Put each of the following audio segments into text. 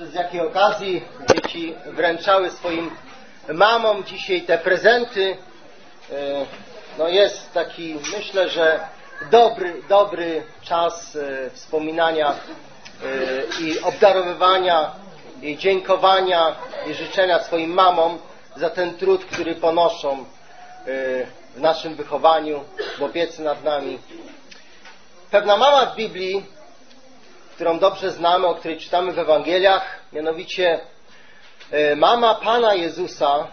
z jakiej okazji dzieci wręczały swoim mamom dzisiaj te prezenty. No jest taki, myślę, że dobry czas wspominania i obdarowywania i dziękowania i życzenia swoim mamom za ten trud, który ponoszą w naszym wychowaniu, w opiece nad nami. Pewna mama w Biblii, którą dobrze znamy, o której czytamy w Ewangeliach, mianowicie mama Pana Jezusa,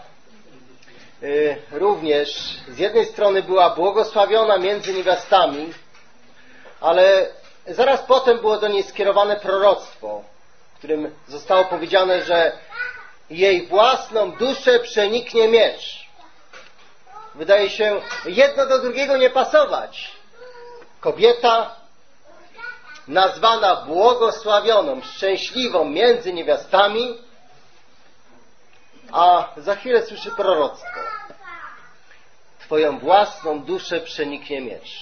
również z jednej strony była błogosławiona między niewiastami, ale zaraz potem było do niej skierowane proroctwo, w którym zostało powiedziane, że jej własną duszę przeniknie miecz. Wydaje się jedno do drugiego nie pasować. Kobieta nazwana błogosławioną, szczęśliwą między niewiastami, a za chwilę słyszy proroctwo. Twoją własną duszę przeniknie miecz.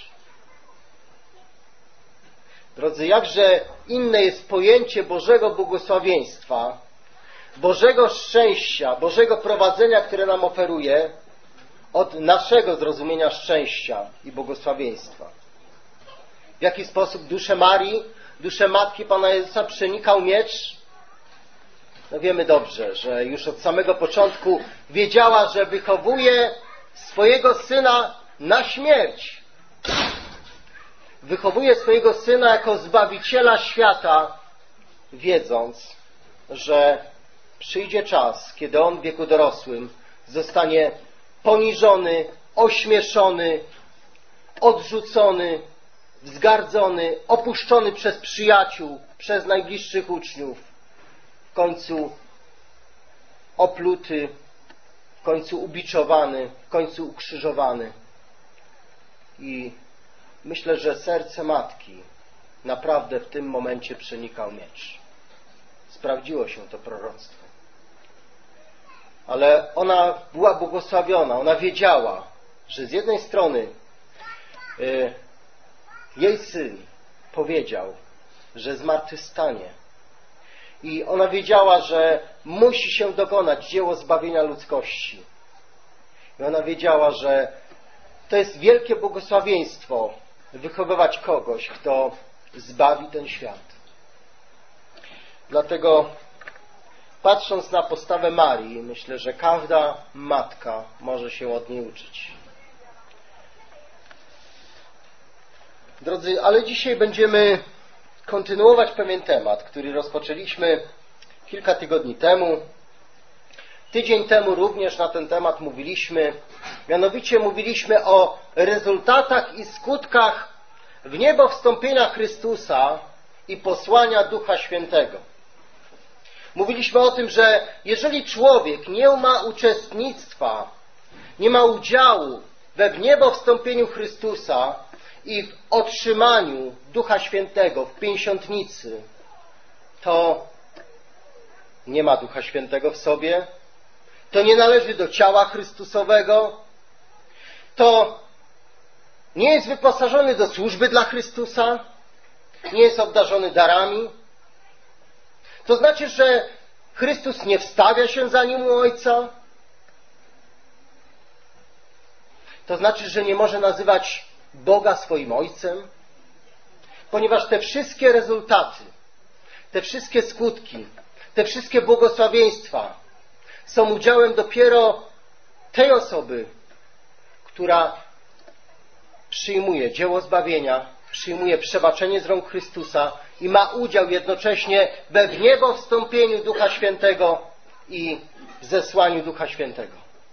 Drodzy, jakże inne jest pojęcie Bożego błogosławieństwa, Bożego szczęścia, Bożego prowadzenia, które nam oferuje, od naszego zrozumienia szczęścia i błogosławieństwa. W jaki sposób duszę Marii, duszę Matki Pana Jezusa przenikał miecz? No wiemy dobrze, że już od samego początku wiedziała, że wychowuje swojego Syna na śmierć. Wychowuje swojego Syna jako Zbawiciela świata, wiedząc, że przyjdzie czas, kiedy On w wieku dorosłym zostanie poniżony, ośmieszony, odrzucony, wzgardzony, opuszczony przez przyjaciół, przez najbliższych uczniów, w końcu opluty, w końcu ubiczowany, w końcu ukrzyżowany. I myślę, że serce matki naprawdę w tym momencie przenikał miecz. Sprawdziło się to proroctwo. Ale ona była błogosławiona, ona wiedziała, że z jednej strony jej Syn powiedział, że zmartwychwstanie. I ona wiedziała, że musi się dokonać dzieło zbawienia ludzkości. I ona wiedziała, że to jest wielkie błogosławieństwo wychowywać kogoś, kto zbawi ten świat. Dlatego patrząc na postawę Marii, myślę, że każda matka może się od niej uczyć. Drodzy, ale dzisiaj będziemy kontynuować pewien temat, który rozpoczęliśmy kilka tygodni temu. Tydzień temu również na ten temat mówiliśmy. Mianowicie mówiliśmy o rezultatach i skutkach w niebo wstąpienia Chrystusa i posłania Ducha Świętego. Mówiliśmy o tym, że jeżeli człowiek nie ma uczestnictwa, nie ma udziału we w niebo wstąpieniu Chrystusa i w otrzymaniu Ducha Świętego w pięćdziesiątnicy, to nie ma Ducha Świętego w sobie, to nie należy do ciała Chrystusowego, to nie jest wyposażony do służby dla Chrystusa, nie jest obdarzony darami. To znaczy, że Chrystus nie wstawia się za nim u Ojca. To znaczy, że nie może nazywać Boga swoim Ojcem. Ponieważ te wszystkie rezultaty, te wszystkie skutki, te wszystkie błogosławieństwa są udziałem dopiero tej osoby, która przyjmuje dzieło zbawienia, przyjmuje przebaczenie z rąk Chrystusa i ma udział jednocześnie we w niebo wstąpieniu Ducha Świętego i w zesłaniu Ducha Świętego.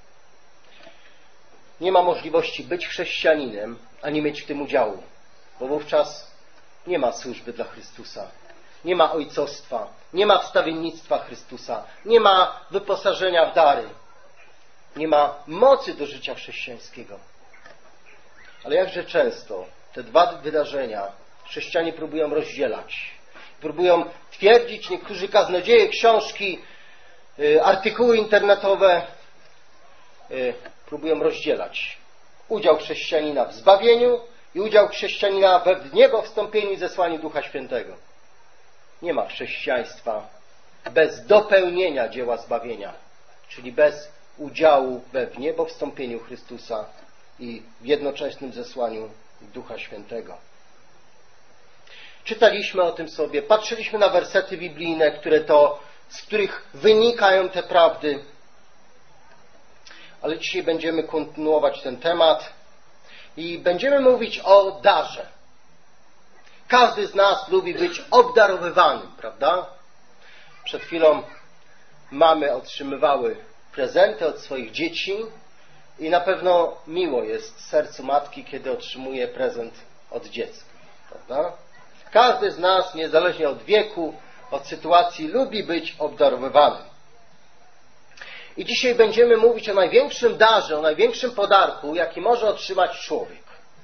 Nie ma możliwości być chrześcijaninem, a nie mieć w tym udziału, bo wówczas nie ma służby dla Chrystusa, nie ma ojcostwa, nie ma wstawiennictwa Chrystusa, nie ma wyposażenia w dary, nie ma mocy do życia chrześcijańskiego. Ale jakże często te dwa wydarzenia chrześcijanie próbują rozdzielać. Próbują twierdzić, niektórzy kaznodzieje, książki, artykuły internetowe próbują rozdzielać udział chrześcijanina w zbawieniu i udział chrześcijanina we w niebo wstąpieniu i zesłaniu Ducha Świętego. Nie ma chrześcijaństwa bez dopełnienia dzieła zbawienia, czyli bez udziału we wniebowstąpieniu Chrystusa i w jednoczesnym zesłaniu Ducha Świętego. Czytaliśmy o tym sobie, patrzyliśmy na wersety biblijne, z których wynikają te prawdy, ale dzisiaj będziemy kontynuować ten temat i będziemy mówić o darze. Każdy z nas lubi być obdarowywanym, prawda? Przed chwilą mamy otrzymywały prezenty od swoich dzieci i na pewno miło jest sercu matki, kiedy otrzymuje prezent od dziecka, prawda? Każdy z nas, niezależnie od wieku, od sytuacji, lubi być obdarowywanym. I dzisiaj będziemy mówić o największym darze, o największym podarku, jaki może otrzymać człowiek.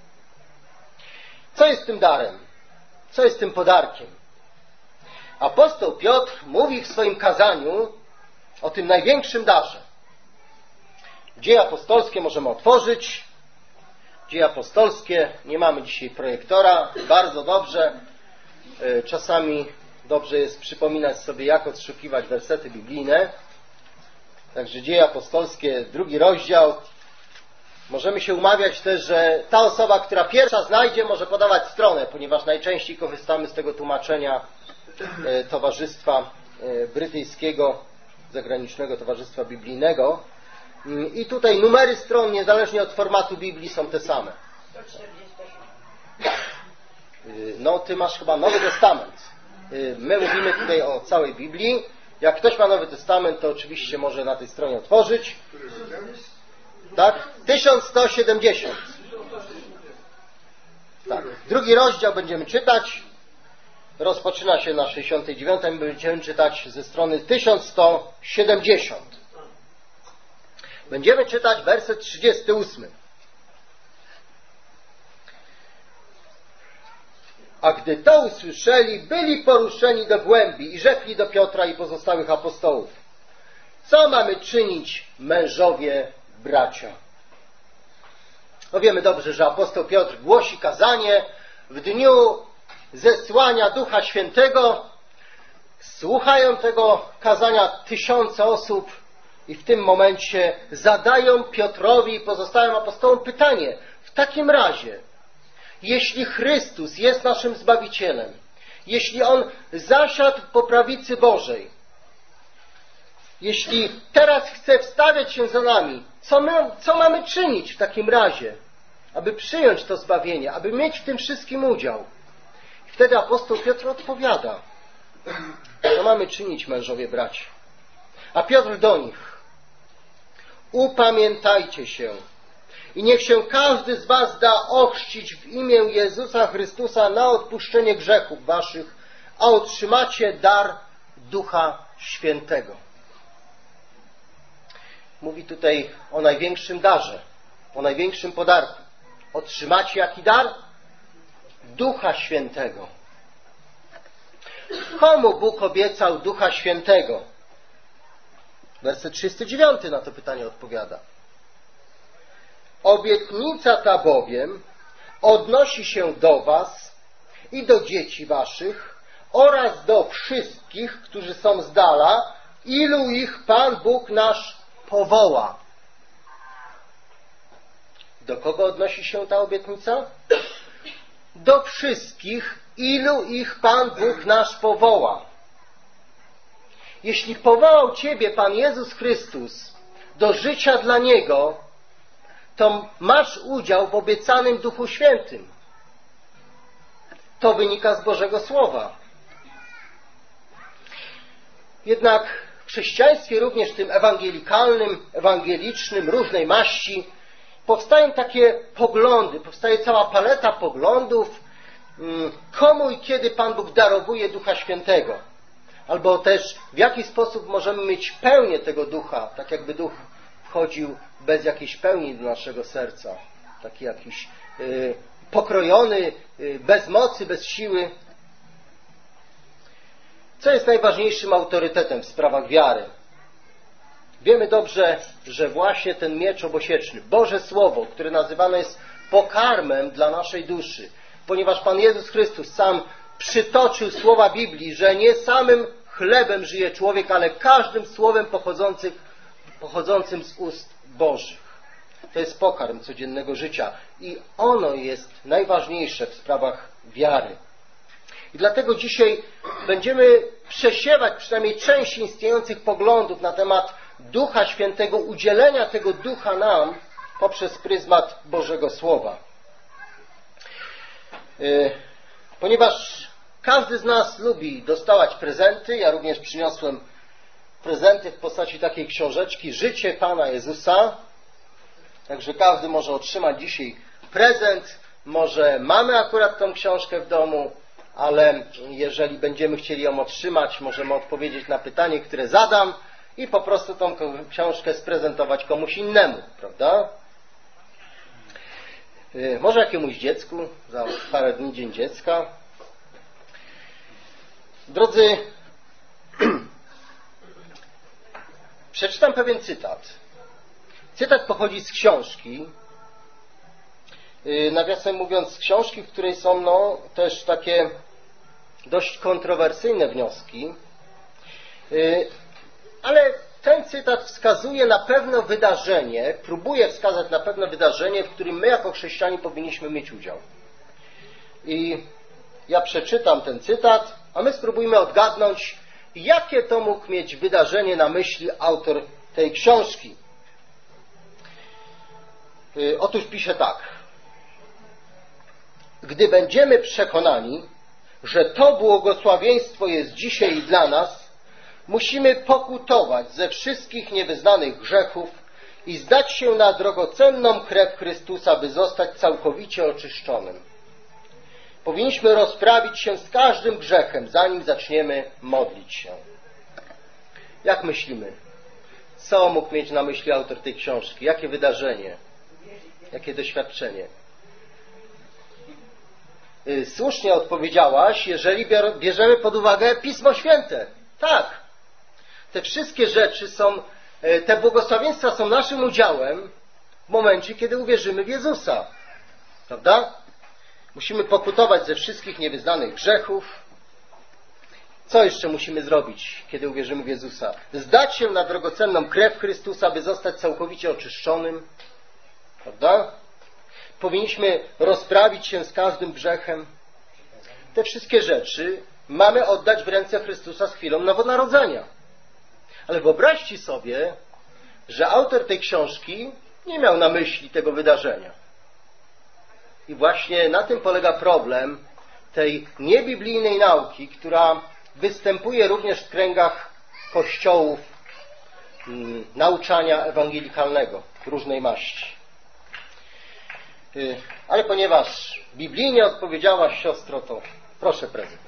Co jest tym darem? Co jest tym podarkiem? Apostoł Piotr mówi w swoim kazaniu o tym największym darze. Dzieje apostolskie możemy otworzyć. Dzieje apostolskie, nie mamy dzisiaj projektora, bardzo dobrze. Czasami dobrze jest przypominać sobie, jak odszukiwać wersety biblijne. Także Dzieje apostolskie, 2 rozdział. Możemy się umawiać też, że ta osoba, która pierwsza znajdzie, może podawać stronę, ponieważ najczęściej korzystamy z tego tłumaczenia Towarzystwa Brytyjskiego, Zagranicznego Towarzystwa Biblijnego. I tutaj numery stron, niezależnie od formatu Biblii, są te same. 148. No, ty masz chyba Nowy Testament. My mówimy tutaj o całej Biblii. Jak ktoś ma Nowy Testament, to oczywiście może na tej stronie otworzyć. Tak? 1170. Tak. 2 rozdział będziemy czytać. Rozpoczyna się na 69. Będziemy czytać ze strony 1170. Będziemy czytać werset 38. A gdy to usłyszeli, byli poruszeni do głębi i rzekli do Piotra i pozostałych apostołów: co mamy czynić, mężowie, bracia? No wiemy dobrze, że apostoł Piotr głosi kazanie w dniu zesłania Ducha Świętego. Słuchają tego kazania tysiące osób i w tym momencie zadają Piotrowi i pozostałym apostołom pytanie: w takim razie, jeśli Chrystus jest naszym Zbawicielem, jeśli On zasiadł po prawicy Bożej, jeśli teraz chce wstawiać się za nami, co mamy czynić w takim razie, aby przyjąć to zbawienie, aby mieć w tym wszystkim udział? I wtedy apostoł Piotr odpowiada: co mamy czynić, mężowie, bracia? A Piotr do nich: upamiętajcie się i niech się każdy z was da ochrzcić w imię Jezusa Chrystusa na odpuszczenie grzechów waszych, a otrzymacie dar Ducha Świętego. Mówi tutaj o największym darze, o największym podarku. Otrzymacie jaki dar? Ducha Świętego. Komu Bóg obiecał Ducha Świętego? Werset 39 na to pytanie odpowiada. Obietnica ta bowiem odnosi się do was i do dzieci waszych oraz do wszystkich, którzy są z dala, ilu ich Pan Bóg nasz powoła. Do kogo odnosi się ta obietnica? Do wszystkich, ilu ich Pan Bóg nasz powoła. Jeśli powołał ciebie Pan Jezus Chrystus do życia dla Niego, to masz udział w obiecanym Duchu Świętym. To wynika z Bożego Słowa. Jednak w chrześcijaństwie, również tym ewangelikalnym, ewangelicznym, różnej maści, powstają takie poglądy, powstaje cała paleta poglądów, komu i kiedy Pan Bóg darowuje Ducha Świętego. Albo też w jaki sposób możemy mieć pełnię tego Ducha, tak jakby Duch wchodził bez jakiejś pełni do naszego serca. Taki jakiś pokrojony, bez mocy, bez siły. Co jest najważniejszym autorytetem w sprawach wiary? Wiemy dobrze, że właśnie ten miecz obosieczny, Boże Słowo, które nazywane jest pokarmem dla naszej duszy, ponieważ Pan Jezus Chrystus sam przytoczył słowa Biblii, że nie samym chlebem żyje człowiek, ale każdym słowem pochodzącym z ust Bożych. To jest pokarm codziennego życia i ono jest najważniejsze w sprawach wiary. I dlatego dzisiaj będziemy przesiewać przynajmniej część istniejących poglądów na temat Ducha Świętego, udzielenia tego Ducha nam poprzez pryzmat Bożego Słowa. Ponieważ każdy z nas lubi dostawać prezenty, ja również przyniosłem prezenty w postaci takiej książeczki Życie Pana Jezusa. Także każdy może otrzymać dzisiaj prezent. Może mamy akurat tą książkę w domu, ale jeżeli będziemy chcieli ją otrzymać, możemy odpowiedzieć na pytanie, które zadam i po prostu tą książkę sprezentować komuś innemu, prawda? Może jakiemuś dziecku, za parę dni Dzień Dziecka. Drodzy, przeczytam pewien cytat. Cytat pochodzi z książki, nawiasem mówiąc z książki, w której są też takie dość kontrowersyjne wnioski, ale ten cytat wskazuje na pewne wydarzenie, próbuje wskazać na pewne wydarzenie, w którym my jako chrześcijanie powinniśmy mieć udział. I ja przeczytam ten cytat, a my spróbujmy odgadnąć, jakie to mógł mieć wydarzenie na myśli autor tej książki. Otóż pisze tak. Gdy będziemy przekonani, że to błogosławieństwo jest dzisiaj dla nas, musimy pokutować ze wszystkich niewyznanych grzechów i zdać się na drogocenną krew Chrystusa, by zostać całkowicie oczyszczonym. Powinniśmy rozprawić się z każdym grzechem, zanim zaczniemy modlić się. Jak myślimy? Co mógł mieć na myśli autor tej książki? Jakie wydarzenie? Jakie doświadczenie? Słusznie odpowiedziałaś, jeżeli bierzemy pod uwagę Pismo Święte. Tak. Te wszystkie rzeczy są, te błogosławieństwa są naszym udziałem w momencie, kiedy uwierzymy w Jezusa. Prawda? Musimy pokutować ze wszystkich niewyznanych grzechów. Co jeszcze musimy zrobić, kiedy uwierzymy w Jezusa? Zdać się na drogocenną krew Chrystusa, by zostać całkowicie oczyszczonym. Prawda? Powinniśmy rozprawić się z każdym grzechem. Te wszystkie rzeczy mamy oddać w ręce Chrystusa z chwilą nowonarodzenia. Ale wyobraźcie sobie, że autor tej książki nie miał na myśli tego wydarzenia. I właśnie na tym polega problem tej niebiblijnej nauki, która występuje również w kręgach kościołów nauczania ewangelikalnego różnej maści. Ale ponieważ biblijnie odpowiedziałaś, siostro, to proszę prezent.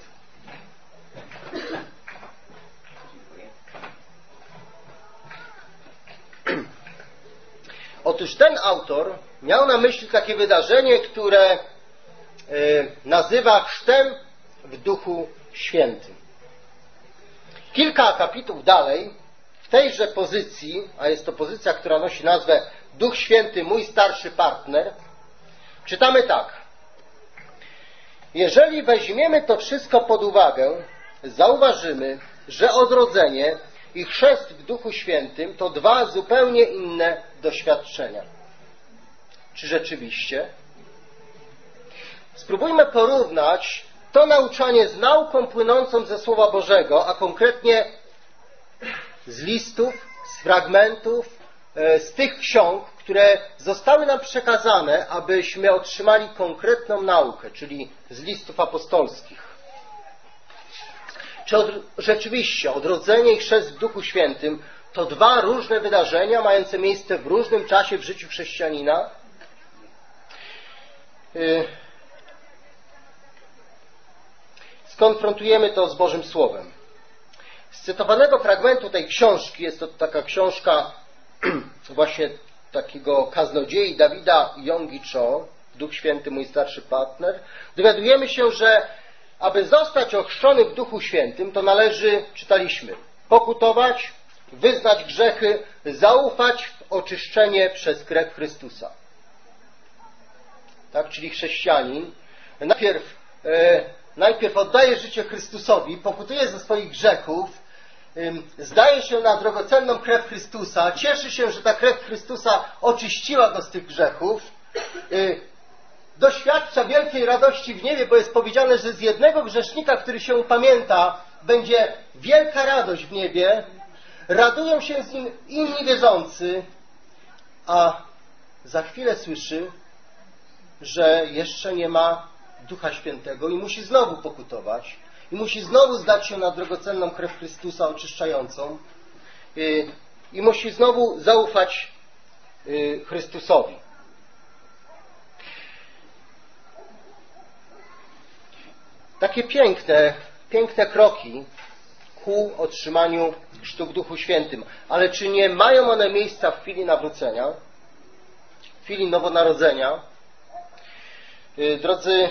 Otóż ten autor miał na myśli takie wydarzenie, które nazywa chrztem w Duchu Świętym. Kilka akapitów dalej, w tejże pozycji, a jest to pozycja, która nosi nazwę Duch Święty, mój starszy partner, czytamy tak. Jeżeli weźmiemy to wszystko pod uwagę, zauważymy, że odrodzenie i chrzest w Duchu Świętym to dwa zupełnie inne doświadczenia. Czy rzeczywiście? Spróbujmy porównać to nauczanie z nauką płynącą ze Słowa Bożego, a konkretnie z listów, z fragmentów, z tych ksiąg, które zostały nam przekazane, abyśmy otrzymali konkretną naukę, czyli z listów apostolskich. Czy rzeczywiście odrodzenie i chrzest w Duchu Świętym to dwa różne wydarzenia mające miejsce w różnym czasie w życiu chrześcijanina? Skonfrontujemy to z Bożym Słowem. Z cytowanego fragmentu tej książki, jest to taka książka właśnie takiego kaznodziei Dawida Yonggi Cho, Duch Święty, mój starszy partner, dowiadujemy się, że aby zostać ochrzczony w Duchu Świętym, to należy, czytaliśmy, pokutować, wyznać grzechy, zaufać w oczyszczenie przez krew Chrystusa. Tak, czyli chrześcijanin najpierw oddaje życie Chrystusowi, pokutuje ze swoich grzechów zdaje się na drogocenną krew Chrystusa, cieszy się, że ta krew Chrystusa oczyściła go z tych grzechów, doświadcza wielkiej radości w niebie, bo jest powiedziane, że z jednego grzesznika, który się upamięta, będzie wielka radość w niebie, radują się z nim inni wierzący, a za chwilę słyszy, że jeszcze nie ma Ducha Świętego i musi znowu pokutować i musi znowu zdać się na drogocenną krew Chrystusa oczyszczającą i musi znowu zaufać Chrystusowi. Takie piękne kroki ku otrzymaniu chrztu w Duchu Świętym. Ale czy nie mają one miejsca w chwili nawrócenia, w chwili nowonarodzenia? Drodzy,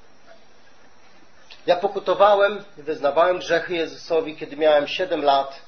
ja pokutowałem, wyznawałem grzechy Jezusowi, kiedy miałem 7 lat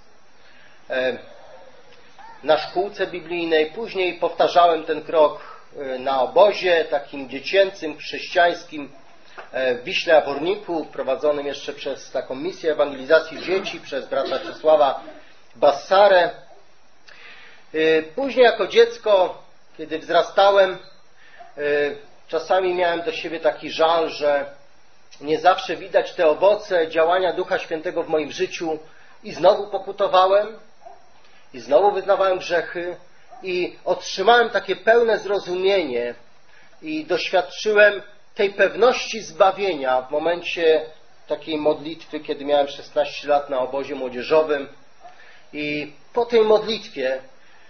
na szkółce biblijnej. Później powtarzałem ten krok na obozie takim dziecięcym, chrześcijańskim w Wiśle Jaworniku, prowadzonym jeszcze przez taką misję ewangelizacji dzieci przez brata Czesława Bassarę. Później jako dziecko, kiedy wzrastałem, czasami miałem do siebie taki żal, że nie zawsze widać te owoce działania Ducha Świętego w moim życiu i znowu pokutowałem i znowu wyznawałem grzechy i otrzymałem takie pełne zrozumienie i doświadczyłem tej pewności zbawienia w momencie takiej modlitwy, kiedy miałem 16 lat na obozie młodzieżowym i po tej modlitwie,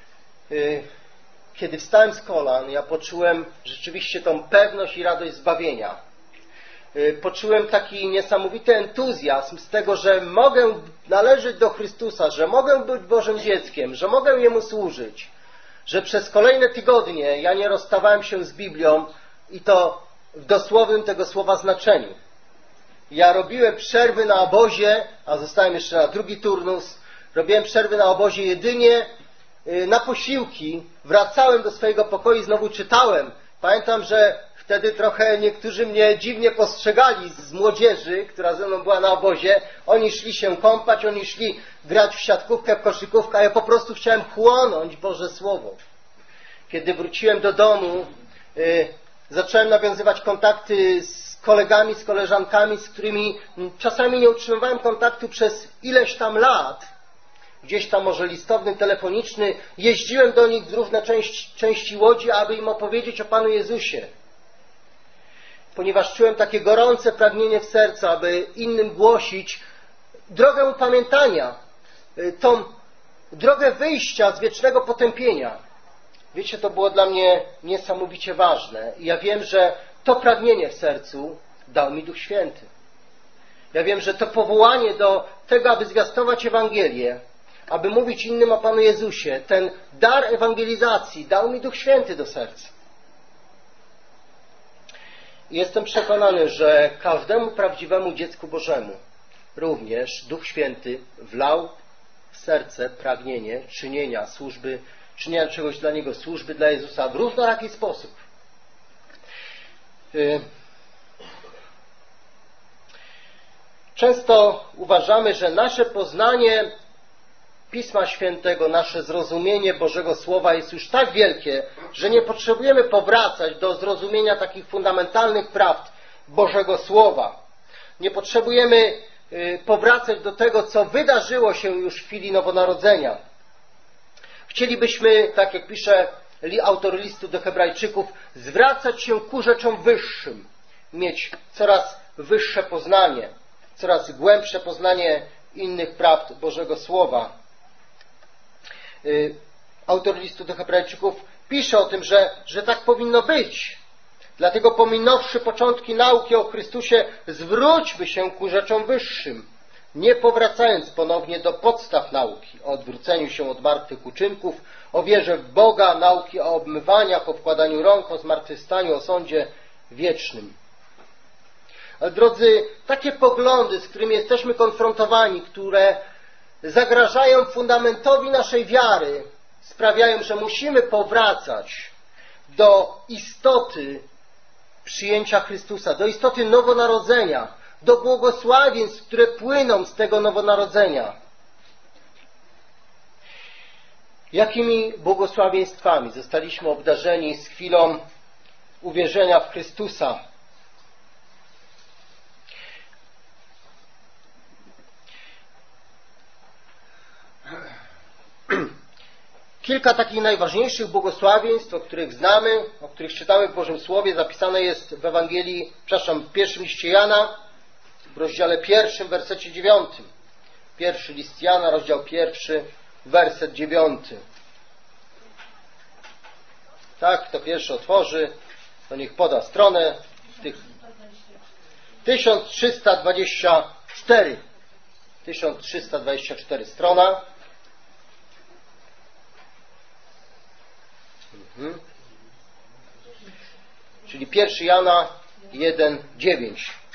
kiedy wstałem z kolan, ja poczułem rzeczywiście tą pewność i radość zbawienia. Poczułem taki niesamowity entuzjazm z tego, że mogę należeć do Chrystusa, że mogę być Bożym dzieckiem, że mogę Jemu służyć, że przez kolejne tygodnie ja nie rozstawałem się z Biblią i to w dosłownym tego słowa znaczeniu. Ja robiłem przerwy na obozie, a zostałem jeszcze na drugi turnus, robiłem przerwy na obozie jedynie na posiłki, wracałem do swojego pokoju i znowu czytałem. Pamiętam, że wtedy trochę niektórzy mnie dziwnie postrzegali z młodzieży, która ze mną była na obozie. Oni szli się kąpać, oni szli grać w siatkówkę, w koszykówkę, a ja po prostu chciałem chłonąć Boże Słowo. Kiedy wróciłem do domu, zacząłem nawiązywać kontakty z kolegami, z koleżankami, z którymi czasami nie utrzymywałem kontaktu przez ileś tam lat. Gdzieś tam może listowny, telefoniczny. Jeździłem do nich w różne części łodzi, aby im opowiedzieć o Panu Jezusie. Ponieważ czułem takie gorące pragnienie w sercu, aby innym głosić drogę upamiętania, tą drogę wyjścia z wiecznego potępienia. Wiecie, to było dla mnie niesamowicie ważne. I ja wiem, że to pragnienie w sercu dał mi Duch Święty. Ja wiem, że to powołanie do tego, aby zwiastować Ewangelię, aby mówić innym o Panu Jezusie, ten dar ewangelizacji dał mi Duch Święty do serca. I jestem przekonany, że każdemu prawdziwemu dziecku Bożemu również Duch Święty wlał w serce pragnienie czynienia służby, czynienia czegoś dla Niego, służby dla Jezusa w różnoraki sposób. Często uważamy, że nasze poznanie Pisma Świętego, nasze zrozumienie Bożego Słowa jest już tak wielkie, że nie potrzebujemy powracać do zrozumienia takich fundamentalnych prawd Bożego Słowa. Nie potrzebujemy powracać do tego, co wydarzyło się już w chwili nowonarodzenia. Chcielibyśmy, tak jak pisze autor listu do Hebrajczyków, zwracać się ku rzeczom wyższym, mieć coraz wyższe poznanie, coraz głębsze poznanie innych prawd Bożego Słowa. Autor listu do Hebrajczyków pisze o tym, że tak powinno być. Dlatego pominąwszy początki nauki o Chrystusie, zwróćmy się ku rzeczom wyższym, nie powracając ponownie do podstaw nauki, o odwróceniu się od martwych uczynków, o wierze w Boga, nauki o obmywaniach, o wkładaniu rąk, o zmartwychwstaniu, o sądzie wiecznym. Ale drodzy, takie poglądy, z którymi jesteśmy konfrontowani, które zagrażają fundamentowi naszej wiary, sprawiają, że musimy powracać do istoty przyjęcia Chrystusa, do istoty nowonarodzenia, do błogosławieństw, które płyną z tego nowonarodzenia. Jakimi błogosławieństwami zostaliśmy obdarzeni z chwilą uwierzenia w Chrystusa? Kilka takich najważniejszych błogosławieństw, o których znamy, o których czytamy w Bożym Słowie, zapisane jest w Ewangelii, w pierwszym liście Jana, w rozdziale 1, wersecie 9. Pierwszy list Jana, rozdział 1, werset 9. Tak, kto pierwszy otworzy, to niech poda stronę. 1324. 1324 strona. Czyli 1 Jana 1:9.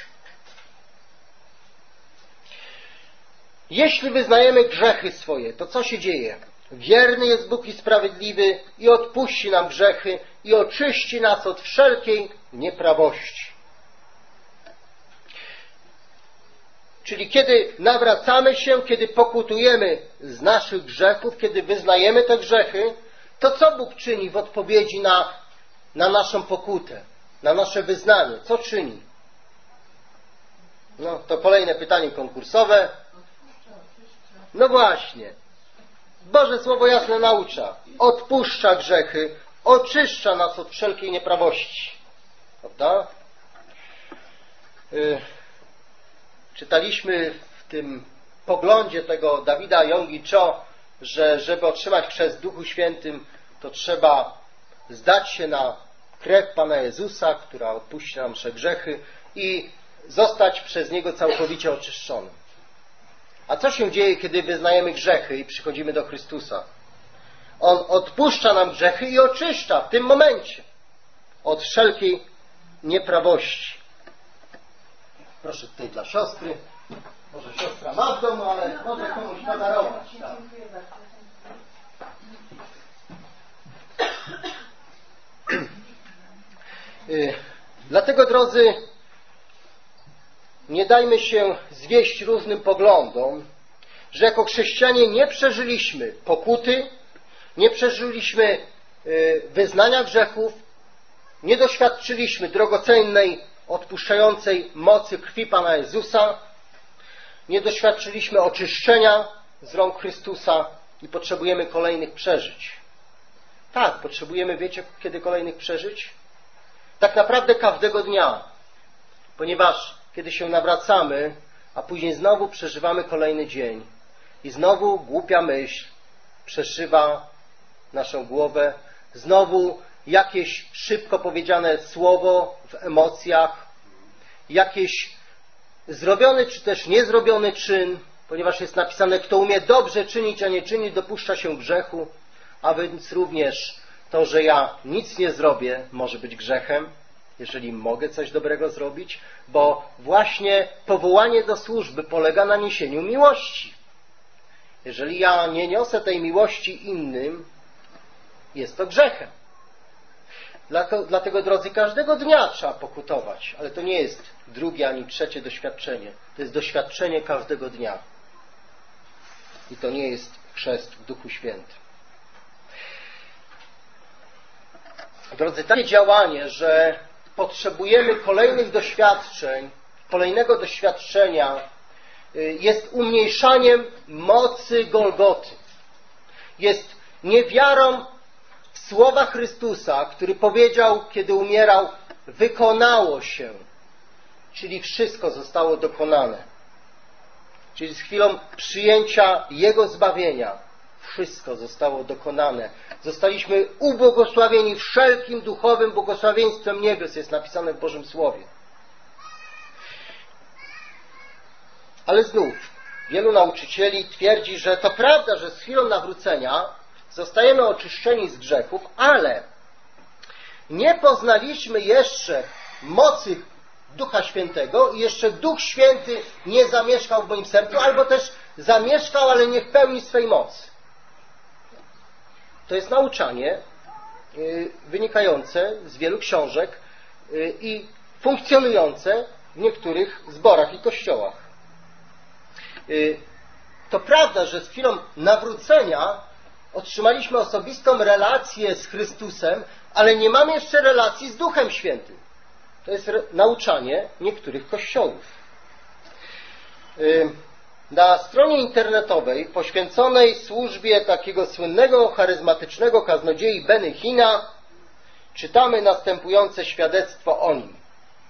Jeśli wyznajemy grzechy swoje, to co się dzieje? Wierny jest Bóg i sprawiedliwy i odpuści nam grzechy i oczyści nas od wszelkiej nieprawości. Czyli kiedy nawracamy się, kiedy pokutujemy z naszych grzechów, kiedy wyznajemy te grzechy, to co Bóg czyni w odpowiedzi na naszą pokutę, na nasze wyznanie? Co czyni? No, to kolejne pytanie konkursowe. No właśnie. Boże Słowo jasne naucza. Odpuszcza grzechy, oczyszcza nas od wszelkiej nieprawości. Prawda? Czytaliśmy w tym poglądzie tego Dawida Yonggi Cho, że żeby otrzymać chrzest w Duchu Świętym, to trzeba zdać się na krew Pana Jezusa, która odpuści nam nasze grzechy i zostać przez Niego całkowicie oczyszczonym. A co się dzieje, kiedy wyznajemy grzechy i przychodzimy do Chrystusa? On odpuszcza nam grzechy i oczyszcza w tym momencie od wszelkiej nieprawości. Proszę tutaj dla siostry. Może siostra ma w domu, ale może komuś podarować. Tak. Dlatego, drodzy, nie dajmy się zwieść różnym poglądom, że jako chrześcijanie nie przeżyliśmy pokuty, nie przeżyliśmy wyznania grzechów, nie doświadczyliśmy drogocennej, odpuszczającej mocy krwi Pana Jezusa, nie doświadczyliśmy oczyszczenia z rąk Chrystusa i potrzebujemy kolejnych przeżyć. Tak, potrzebujemy, wiecie, kiedy kolejnych przeżyć? Tak naprawdę każdego dnia, ponieważ kiedy się nawracamy, a później znowu przeżywamy kolejny dzień i znowu głupia myśl przeszywa naszą głowę, znowu jakieś szybko powiedziane słowo w emocjach, jakiś zrobiony czy też niezrobiony czyn, ponieważ jest napisane, kto umie dobrze czynić, a nie czyni, dopuszcza się grzechu, a więc również to, że ja nic nie zrobię, może być grzechem, jeżeli mogę coś dobrego zrobić, bo właśnie powołanie do służby polega na niesieniu miłości. Jeżeli ja nie niosę tej miłości innym, jest to grzechem. Dlatego, drodzy, każdego dnia trzeba pokutować, ale to nie jest drugie ani trzecie doświadczenie. To jest doświadczenie każdego dnia. I to nie jest chrzest w Duchu Świętym. Drodzy, takie działanie, że potrzebujemy kolejnych doświadczeń, kolejnego doświadczenia, jest umniejszaniem mocy Golgoty. Jest niewiarą w słowa Chrystusa, który powiedział, kiedy umierał, wykonało się. Czyli wszystko zostało dokonane. Czyli z chwilą przyjęcia Jego zbawienia wszystko zostało dokonane. Zostaliśmy ubłogosławieni wszelkim duchowym błogosławieństwem niebios, jest napisane w Bożym Słowie. Ale znów, wielu nauczycieli twierdzi, że to prawda, że z chwilą nawrócenia zostajemy oczyszczeni z grzechów, ale nie poznaliśmy jeszcze mocy Ducha Świętego i jeszcze Duch Święty nie zamieszkał w moim sercu, albo też zamieszkał, ale nie w pełni swej mocy. To jest nauczanie wynikające z wielu książek i funkcjonujące w niektórych zborach i kościołach. To prawda, że z chwilą nawrócenia otrzymaliśmy osobistą relację z Chrystusem, ale nie mamy jeszcze relacji z Duchem Świętym. To jest nauczanie niektórych kościołów. Na stronie internetowej poświęconej służbie takiego słynnego, charyzmatycznego kaznodziei Benny Hinna czytamy następujące świadectwo o nim.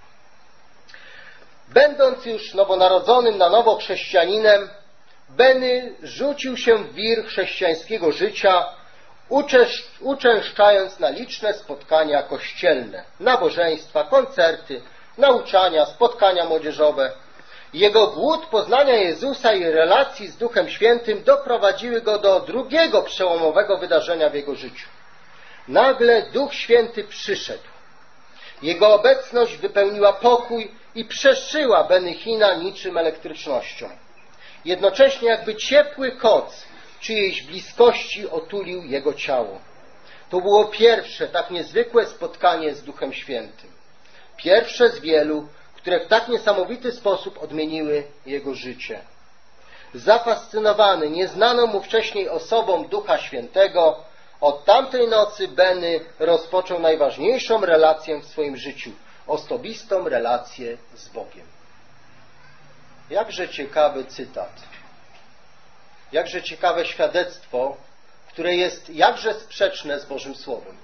Będąc już nowonarodzonym na nowo chrześcijaninem, Benny rzucił się w wir chrześcijańskiego życia, uczęszczając na liczne spotkania kościelne, nabożeństwa, koncerty, nauczania, spotkania młodzieżowe. Jego głód poznania Jezusa i relacji z Duchem Świętym doprowadziły go do drugiego przełomowego wydarzenia w jego życiu. Nagle Duch Święty przyszedł. Jego obecność wypełniła pokój i przeszyła Benny Hinna niczym elektrycznością. Jednocześnie jakby ciepły koc czyjejś bliskości otulił jego ciało. To było pierwsze tak niezwykłe spotkanie z Duchem Świętym. Pierwsze z wielu, które w tak niesamowity sposób odmieniły jego życie. Zafascynowany nieznaną mu wcześniej osobą Ducha Świętego, od tamtej nocy Benny rozpoczął najważniejszą relację w swoim życiu, osobistą relację z Bogiem. Jakże ciekawy cytat. Jakże ciekawe świadectwo, które jest jakże sprzeczne z Bożym Słowem.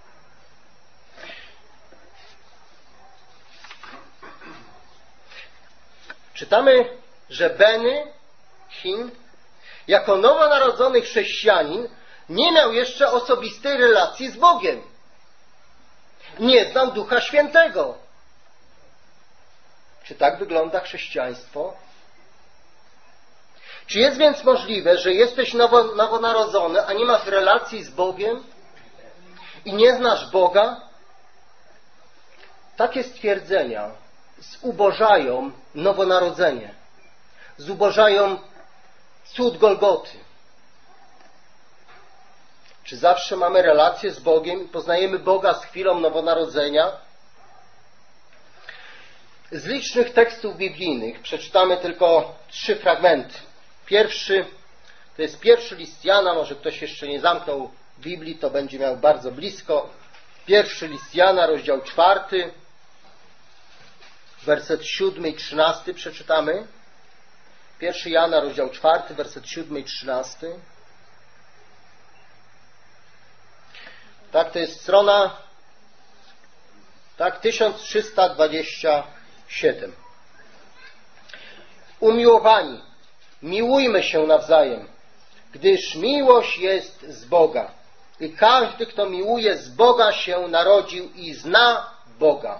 Czytamy, że Benny Hinn jako nowonarodzony chrześcijanin nie miał jeszcze osobistej relacji z Bogiem. Nie znał Ducha Świętego. Czy tak wygląda chrześcijaństwo? Czy jest więc możliwe, że jesteś nowonarodzony, a nie masz relacji z Bogiem i nie znasz Boga? Takie stwierdzenia zubożają nowonarodzenie. Zubożają cud Golgoty. Czy zawsze mamy relację z Bogiem i poznajemy Boga z chwilą nowonarodzenia? Z licznych tekstów biblijnych przeczytamy tylko 3 fragmenty. Pierwszy to jest pierwszy list Jana, może ktoś jeszcze nie zamknął Biblii, to będzie miał bardzo blisko. Pierwszy list Jana, rozdział 4, werset 7 i 13 przeczytamy. 1 Jana, rozdział 4, werset 7 i 13. Tak, to jest strona 1327. Umiłowani, miłujmy się nawzajem, gdyż miłość jest z Boga. I każdy, kto miłuje z Boga, się narodził i zna Boga.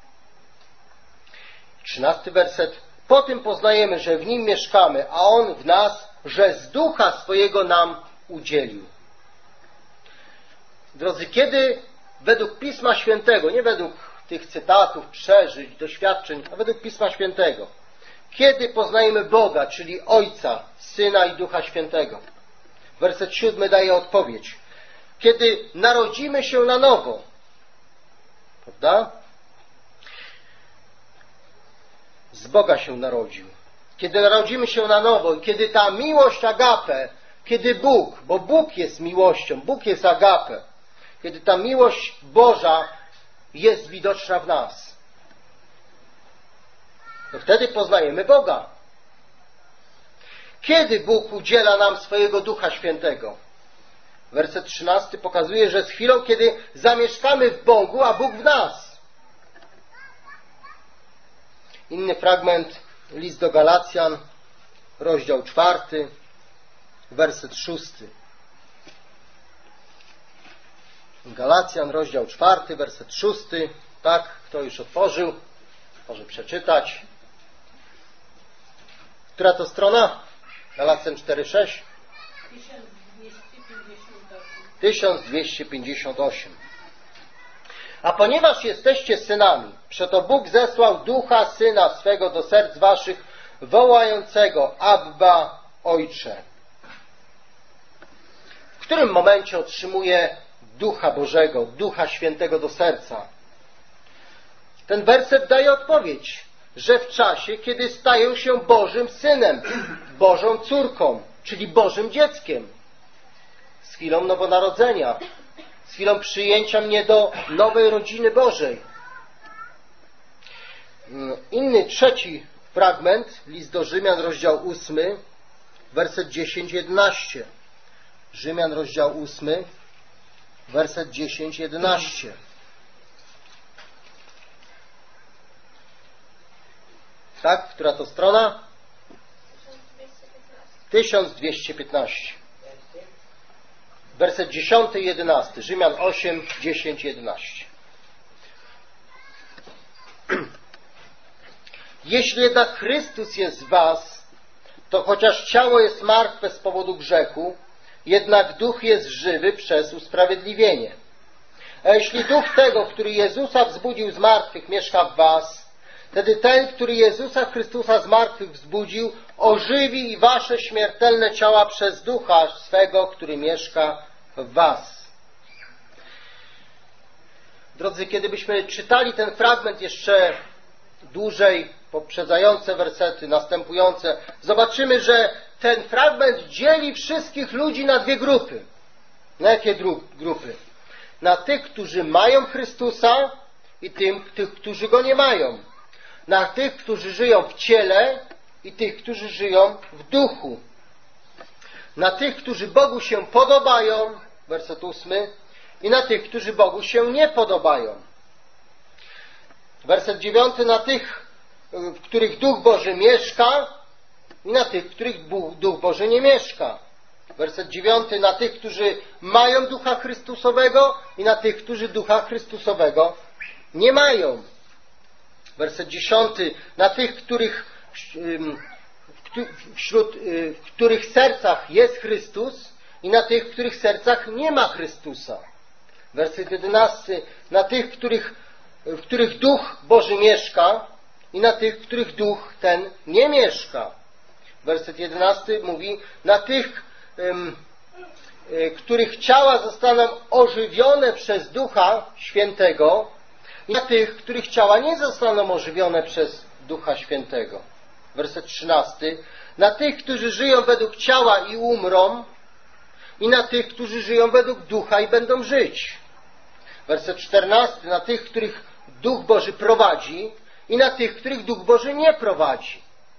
13 werset. Po tym poznajemy, że w Nim mieszkamy, a On w nas, że z Ducha swojego nam udzielił. Drodzy, kiedy według Pisma Świętego, nie według tych cytatów, przeżyć, doświadczeń, a według Pisma Świętego, kiedy poznajemy Boga, czyli Ojca, Syna i Ducha Świętego? Werset 7 daje odpowiedź. Kiedy narodzimy się na nowo, prawda? Z Boga się narodził. Kiedy narodzimy się na nowo i kiedy ta miłość agape, kiedy Bóg, bo Bóg jest miłością, Bóg jest agape, kiedy ta miłość Boża jest widoczna w nas, to wtedy poznajemy Boga. Kiedy Bóg udziela nam swojego Ducha Świętego? Werset 13 pokazuje, że z chwilą, kiedy zamieszkamy w Bogu, a Bóg w nas. Inny fragment, list do Galacjan, rozdział 4, werset 6. Galacjan, rozdział 4, werset 6. Tak, kto już otworzył, może przeczytać. Która to strona? Galacjan 4:6? 1258. A ponieważ jesteście synami, przeto Bóg zesłał Ducha Syna swego do serc waszych, wołającego Abba, Ojcze. W którym momencie otrzymuje Ducha Bożego, Ducha Świętego do serca? Ten werset daje odpowiedź, że w czasie, kiedy stają się Bożym Synem, Bożą córką, czyli Bożym dzieckiem. Z chwilą nowonarodzenia, z chwilą przyjęcia mnie do nowej rodziny Bożej. Inny, trzeci fragment, list do Rzymian, rozdział 8, werset 10-11. Rzymian, rozdział 8, werset 10-11. Tak? Która to strona? 1215. Werset 10 i 11. Rzymian 8, 10, 11. Jeśli jednak Chrystus jest w was, to chociaż ciało jest martwe z powodu grzechu, jednak duch jest żywy przez usprawiedliwienie. A jeśli duch tego, który Jezusa wzbudził z martwych, mieszka w was, wtedy ten, który Jezusa Chrystusa z martwych wzbudził, ożywi i wasze śmiertelne ciała przez ducha swego, który mieszka w was. Drodzy, kiedy byśmy czytali ten fragment jeszcze dłużej, poprzedzające wersety, następujące, zobaczymy, że ten fragment dzieli wszystkich ludzi na dwie grupy. Na jakie grupy? Na tych, którzy mają Chrystusa i tych, którzy Go nie mają. Na tych, którzy żyją w ciele i tych, którzy żyją w duchu. Na tych, którzy Bogu się podobają, werset 8, i na tych, którzy Bogu się nie podobają. Werset 9, na tych, w których Duch Boży mieszka i na tych, w których Duch Boży nie mieszka. Werset 9, na tych, którzy mają Ducha Chrystusowego i na tych, którzy Ducha Chrystusowego nie mają. Werset 10, na tych, w których sercach jest Chrystus i na tych, w których sercach nie ma Chrystusa. Werset 11, na tych, w których Duch Boży mieszka i na tych, w których Duch ten nie mieszka. Werset 11 mówi, na tych, których ciała zostaną ożywione przez Ducha Świętego i na tych, których ciała nie zostaną ożywione przez Ducha Świętego. Werset 13, na tych, którzy żyją według ciała i umrą i na tych, którzy żyją według Ducha i będą żyć. Werset 14, na tych, których Duch Boży prowadzi i na tych, których Duch Boży nie prowadzi.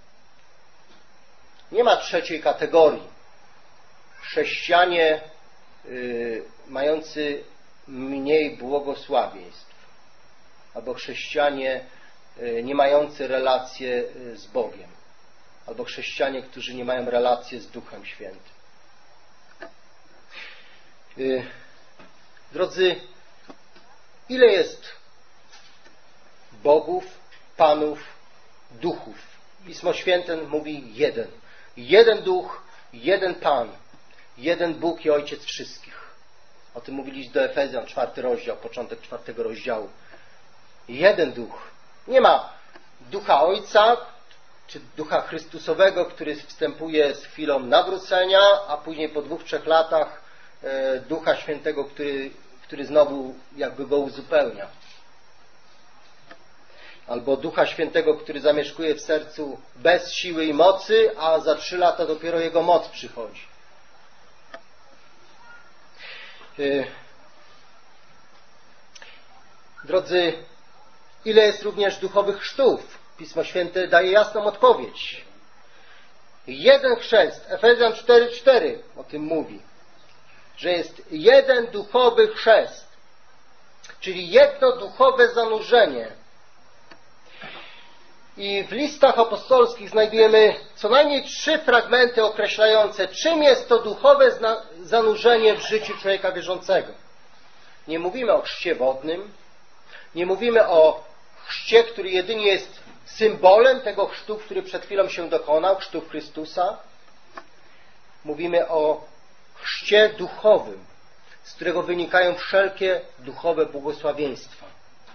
Nie ma trzeciej kategorii. Chrześcijanie mający mniej błogosławieństw albo chrześcijanie nie mający relacji z Bogiem albo chrześcijanie, którzy nie mają relacji z Duchem Świętym. Drodzy, ile jest bogów, panów, duchów? Pismo Święte mówi jeden. Jeden duch, jeden Pan, jeden Bóg i Ojciec wszystkich. O tym mówili do Efezjan, 4 rozdział, początek 4 rozdziału. Jeden duch. Nie ma Ducha Ojca, czy Ducha Chrystusowego, który wstępuje z chwilą nawrócenia, a później po 2-3 latach Ducha Świętego, który znowu jakby go uzupełnia. Albo Ducha Świętego, który zamieszkuje w sercu bez siły i mocy, a za 3 lata dopiero jego moc przychodzi. Drodzy, ile jest również duchowych chrztów? Pismo Święte daje jasną odpowiedź. Jeden chrzest, Efezjan 4:4 o tym mówi, że jest jeden duchowy chrzest, czyli jedno duchowe zanurzenie. I w listach apostolskich znajdujemy co najmniej 3 fragmenty określające, czym jest to duchowe zanurzenie w życiu człowieka wierzącego. Nie mówimy o chrzcie wodnym, nie mówimy o chrzcie, który jedynie jest symbolem tego chrztu, który przed chwilą się dokonał, chrztu Chrystusa. Mówimy o chrzcie duchowym, z którego wynikają wszelkie duchowe błogosławieństwa.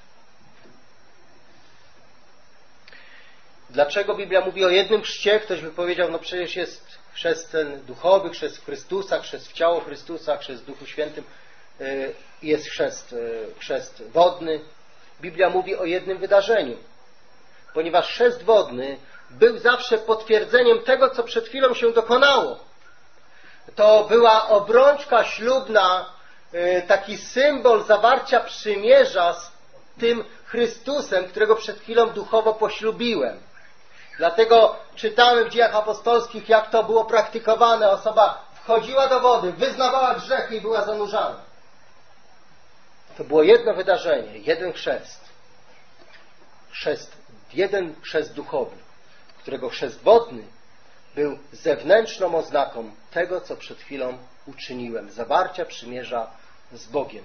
Dlaczego Biblia mówi o jednym chrzcie? Ktoś by powiedział, no przecież jest chrzest ten duchowy, chrzest w Chrystusa, chrzest w ciało Chrystusa, chrzest w Duchu Świętym, jest chrzest wodny. Biblia mówi o jednym wydarzeniu, ponieważ chrzest wodny był zawsze potwierdzeniem tego, co przed chwilą się dokonało. to była obrączka ślubna, taki symbol zawarcia przymierza z tym Chrystusem, którego przed chwilą duchowo poślubiłem. Dlatego czytamy w Dziejach Apostolskich, jak to było praktykowane. Osoba wchodziła do wody, wyznawała grzechy i była zanurzana. To było jedno wydarzenie, jeden chrzest. Jeden chrzest duchowy, którego chrzest wodny był zewnętrzną oznaką tego, co przed chwilą uczyniłem, zawarcia przymierza z Bogiem.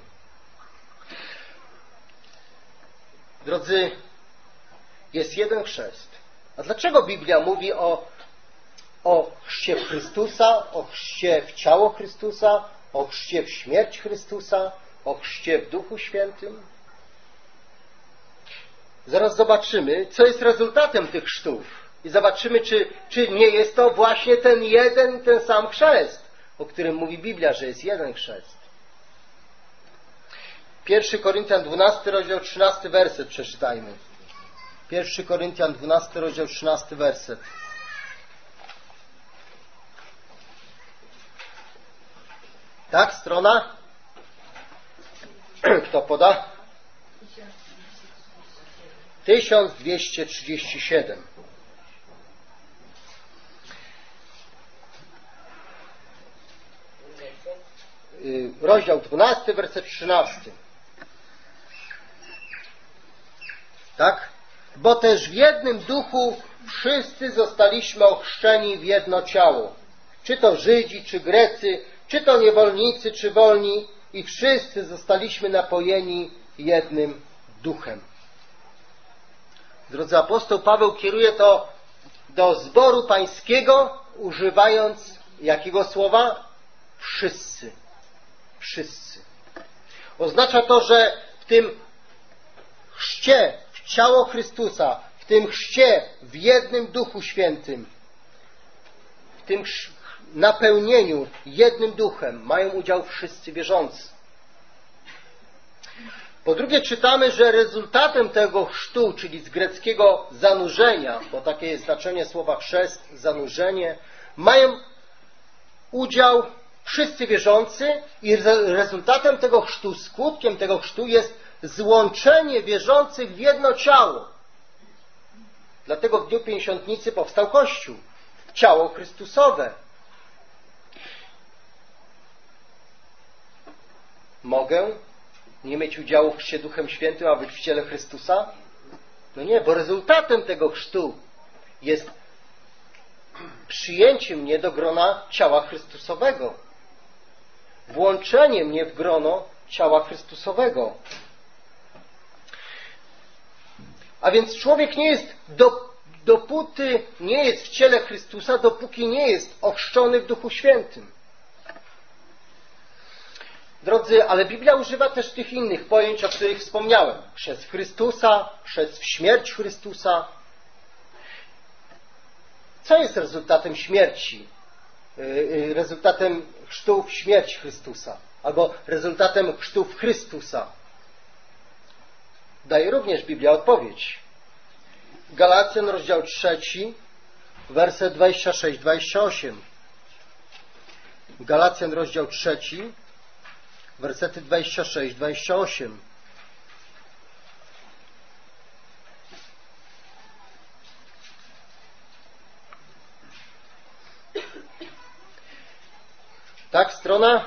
Drodzy, jest jeden chrzest. A dlaczego Biblia mówi o chrzcie w Chrystusa, o chrzcie w ciało Chrystusa, o chrzcie w śmierć Chrystusa, o chrzcie w Duchu Świętym? Zaraz zobaczymy, co jest rezultatem tych chrztów. I zobaczymy, czy nie jest to właśnie ten sam chrzest, o którym mówi Biblia, że jest jeden chrzest. 1 Koryntian 12, rozdział 13, werset przeczytajmy. 1 Koryntian 12, rozdział 13, werset. Tak, strona? Kto poda? 1237. Rozdział 12, werset 13. Tak? Bo też w jednym duchu wszyscy zostaliśmy ochrzczeni w jedno ciało. Czy to Żydzi, czy Grecy, czy to niewolnicy, czy wolni, i wszyscy zostaliśmy napojeni jednym duchem. Drodzy, apostoł Paweł kieruje to do zboru pańskiego, używając jakiego słowa? Wszyscy. Wszyscy. Oznacza to, że w tym chrzcie w ciało Chrystusa, w tym chrzcie w jednym Duchu Świętym, w tym napełnieniu jednym duchem mają udział wszyscy wierzący. Po drugie czytamy, że rezultatem tego chrztu, czyli z greckiego zanurzenia, bo takie jest znaczenie słowa chrzest, zanurzenie, mają udział wszyscy wierzący i rezultatem tego chrztu, skutkiem tego chrztu jest złączenie wierzących w jedno ciało. Dlatego w dniu Pięćdziesiątnicy powstał Kościół, ciało Chrystusowe. Mogę nie mieć udziału w chrzcie Duchem Świętym, a być w ciele Chrystusa? No nie, bo rezultatem tego chrztu jest przyjęcie mnie do grona ciała Chrystusowego. Włączenie mnie w grono ciała Chrystusowego. A więc człowiek nie jest, dopóty nie jest w ciele Chrystusa, dopóki nie jest ochrzczony w Duchu Świętym. Drodzy, ale Biblia używa też tych innych pojęć, o których wspomniałem. Przez Chrystusa, przez śmierć Chrystusa. Co jest rezultatem śmierci? Rezultatem chrztu w śmierć Chrystusa. Albo rezultatem chrztu w Chrystusa. Daje również Biblia odpowiedź. Galacjan, rozdział 3, werset 26-28. Galacjan, rozdział 3, wersety 26-28. Tak, strona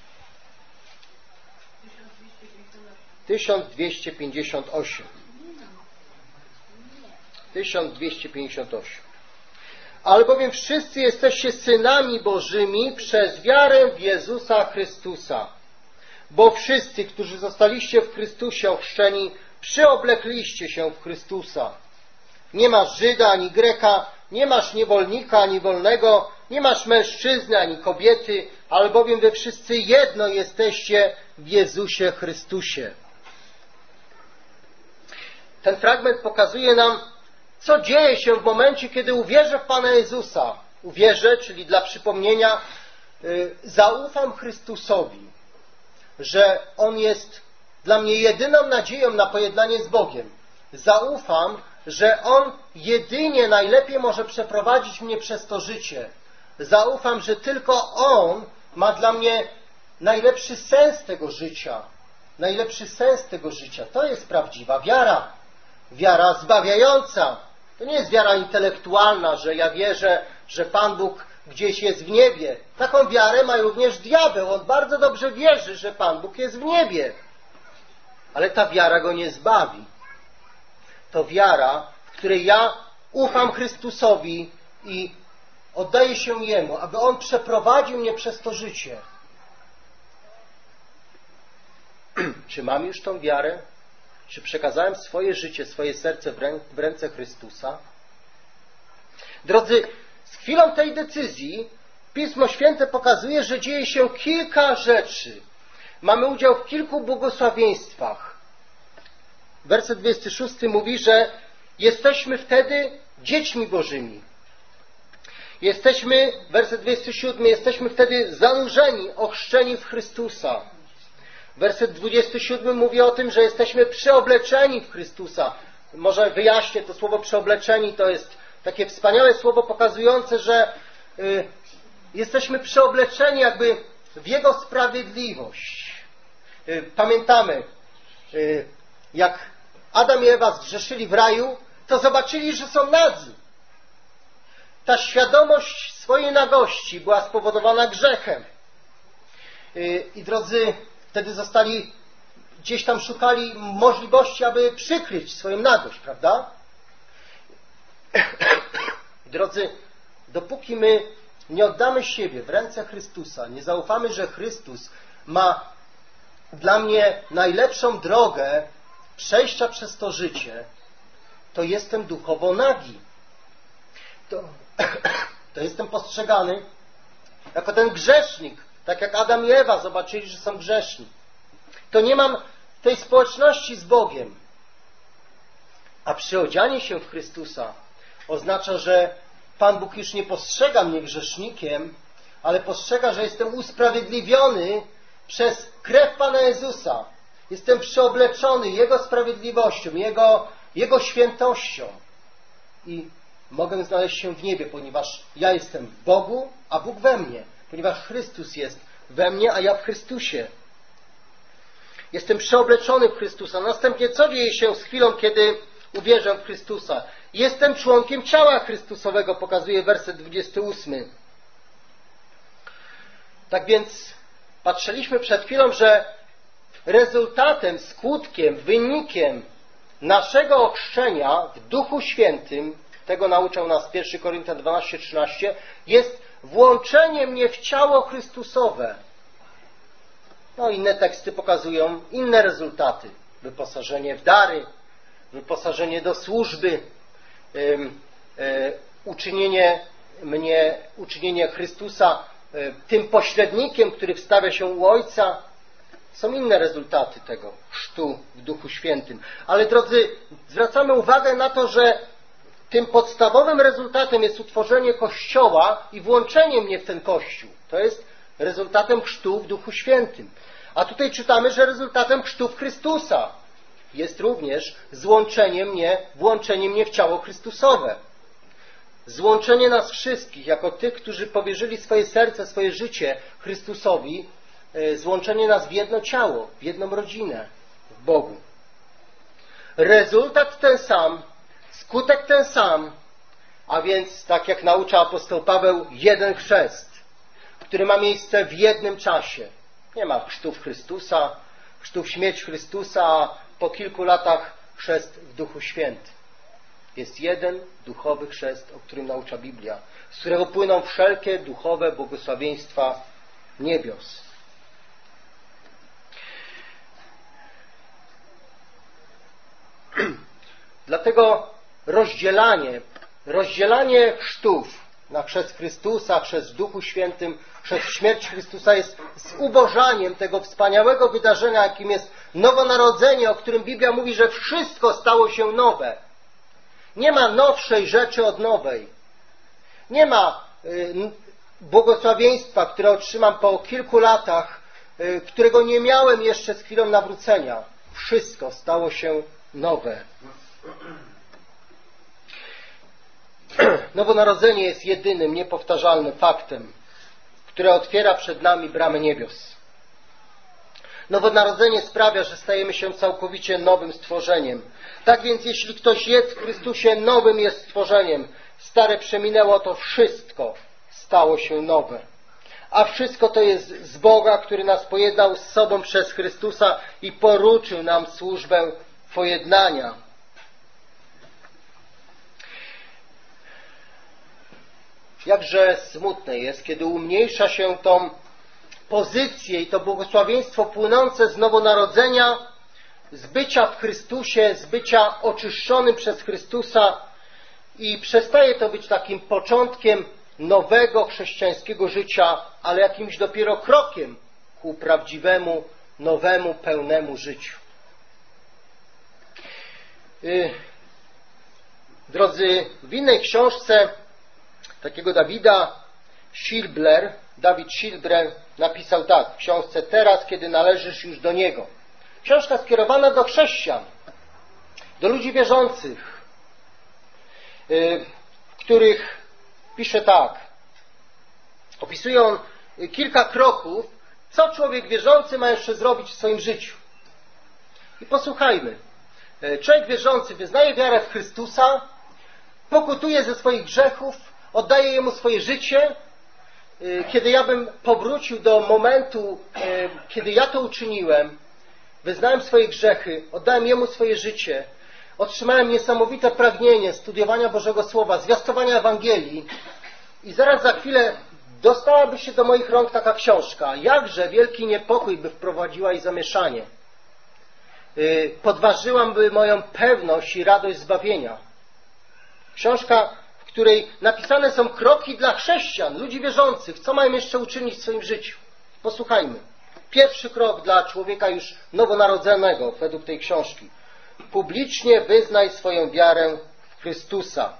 1258. 1258. Albowiem wszyscy jesteście synami Bożymi przez wiarę w Jezusa Chrystusa. Bo wszyscy, którzy zostaliście w Chrystusie ochrzczeni, przyoblekliście się w Chrystusa. Nie masz Żyda ani Greka, nie masz niewolnika ani wolnego, nie masz mężczyzny ani kobiety, albowiem wy wszyscy jedno jesteście w Jezusie Chrystusie. Ten fragment pokazuje nam, co dzieje się w momencie, kiedy uwierzę w Pana Jezusa. Uwierzę, czyli dla przypomnienia, zaufam Chrystusowi, że On jest dla mnie jedyną nadzieją na pojednanie z Bogiem. Zaufam, że On jedynie najlepiej może przeprowadzić mnie przez to życie, zaufam, że tylko On ma dla mnie najlepszy sens tego życia. Najlepszy sens tego życia. To jest prawdziwa wiara. Wiara zbawiająca. To nie jest wiara intelektualna, że ja wierzę, że Pan Bóg gdzieś jest w niebie. Taką wiarę ma również diabeł. On bardzo dobrze wierzy, że Pan Bóg jest w niebie. Ale ta wiara go nie zbawi. To wiara, w której ja ufam Chrystusowi i oddaję się Jemu, aby On przeprowadził mnie przez to życie. Czy mam już tą wiarę? Czy przekazałem swoje życie, swoje serce w ręce Chrystusa? Drodzy, z chwilą tej decyzji Pismo Święte pokazuje, że dzieje się kilka rzeczy. Mamy udział w kilku błogosławieństwach. Werset 26 mówi, że jesteśmy wtedy dziećmi Bożymi. Werset 27, jesteśmy wtedy zanurzeni, ochrzczeni w Chrystusa. Werset 27 mówi o tym, że jesteśmy przeobleczeni w Chrystusa. Może wyjaśnię, to słowo przeobleczeni to jest takie wspaniałe słowo pokazujące, że jesteśmy przeobleczeni jakby w Jego sprawiedliwość. Pamiętamy, jak Adam i Ewa zgrzeszyli w raju, to zobaczyli, że są nadzy. Ta świadomość swojej nagości była spowodowana grzechem. I drodzy, wtedy gdzieś tam szukali możliwości, aby przykryć swoją nagość, prawda? Drodzy, dopóki my nie oddamy siebie w ręce Chrystusa, nie zaufamy, że Chrystus ma dla mnie najlepszą drogę przejścia przez to życie, to jestem duchowo nagi. To jestem postrzegany jako ten grzesznik, tak jak Adam i Ewa zobaczyli, że są grzeszni. To nie mam tej społeczności z Bogiem. A przyodzianie się w Chrystusa oznacza, że Pan Bóg już nie postrzega mnie grzesznikiem, ale postrzega, że jestem usprawiedliwiony przez krew Pana Jezusa. Jestem przeobleczony Jego sprawiedliwością, Jego świętością. I mogę znaleźć się w niebie, ponieważ ja jestem w Bogu, a Bóg we mnie. Ponieważ Chrystus jest we mnie, a ja w Chrystusie. Jestem przeobleczony w Chrystusa. Następnie co dzieje się z chwilą, kiedy uwierzę w Chrystusa? Jestem członkiem ciała Chrystusowego, pokazuje werset 28. Tak więc patrzyliśmy przed chwilą, że rezultatem, skutkiem, wynikiem naszego ochrzczenia w Duchu Świętym, tego nauczał nas 1 Koryntian 12:13, jest włączenie mnie w ciało Chrystusowe. No, inne teksty pokazują inne rezultaty. Wyposażenie w dary, wyposażenie do służby, uczynienie Chrystusa tym pośrednikiem, który wstawia się u Ojca. Są inne rezultaty tego chrztu w Duchu Świętym. Ale drodzy, zwracamy uwagę na to, że tym podstawowym rezultatem jest utworzenie Kościoła i włączenie mnie w ten Kościół. To jest rezultatem chrztu w Duchu Świętym. A tutaj czytamy, że rezultatem chrztu w Chrystusa jest również włączenie mnie w ciało Chrystusowe. Złączenie nas wszystkich, jako tych, którzy powierzyli swoje serce, swoje życie Chrystusowi, złączenie nas w jedno ciało, w jedną rodzinę, w Bogu. Rezultat ten sam, skutek ten sam, a więc, tak jak naucza apostoł Paweł, jeden chrzest, który ma miejsce w jednym czasie. Nie ma chrztu w Chrystusa, chrztu w śmierć Chrystusa, a po kilku latach chrzest w Duchu Świętym. Jest jeden duchowy chrzest, o którym naucza Biblia, z którego płyną wszelkie duchowe błogosławieństwa niebios. Dlatego rozdzielanie chrztów na chrzest Chrystusa, chrzest w Duchu Świętym, chrzest w śmierć Chrystusa jest zubożaniem tego wspaniałego wydarzenia, jakim jest nowonarodzenie, o którym Biblia mówi, że wszystko stało się nowe. Nie ma nowszej rzeczy od nowej. Nie ma błogosławieństwa, które otrzymam po kilku latach, którego nie miałem jeszcze z chwilą nawrócenia. Wszystko stało się nowe. Nowonarodzenie jest jedynym, niepowtarzalnym faktem, które otwiera przed nami bramy niebios. Nowonarodzenie sprawia, że stajemy się całkowicie nowym stworzeniem. Tak więc jeśli ktoś jest w Chrystusie, nowym jest stworzeniem. Stare przeminęło, to wszystko stało się nowe. A wszystko to jest z Boga, który nas pojednał z sobą przez Chrystusa i poruczył nam służbę pojednania. Jakże smutne jest, kiedy umniejsza się tą pozycję i to błogosławieństwo płynące z nowonarodzenia, z bycia w Chrystusie, z bycia oczyszczonym przez Chrystusa i przestaje to być takim początkiem nowego chrześcijańskiego życia, ale jakimś dopiero krokiem ku prawdziwemu, nowemu, pełnemu życiu. Drodzy, w innej książce takiego David Schilbler napisał tak w książce Teraz, kiedy należysz już do Niego. Książka skierowana do chrześcijan, do ludzi wierzących, w których pisze tak. Opisuje on kilka kroków, co człowiek wierzący ma jeszcze zrobić w swoim życiu. I posłuchajmy. Człowiek wierzący wyznaje wiarę w Chrystusa, pokutuje ze swoich grzechów, oddaje Jemu swoje życie. Kiedy ja bym powrócił do momentu, kiedy ja to uczyniłem, wyznałem swoje grzechy, oddałem Jemu swoje życie, otrzymałem niesamowite pragnienie studiowania Bożego Słowa, zwiastowania Ewangelii i zaraz za chwilę dostałaby się do moich rąk taka książka. Jakże wielki niepokój by wprowadziła i zamieszanie. Podważyłaby moją pewność i radość zbawienia. Książka, w której napisane są kroki dla chrześcijan, ludzi wierzących, co mają jeszcze uczynić w swoim życiu. Posłuchajmy. Pierwszy krok dla człowieka już nowonarodzonego według tej książki. Publicznie wyznaj swoją wiarę w Chrystusa.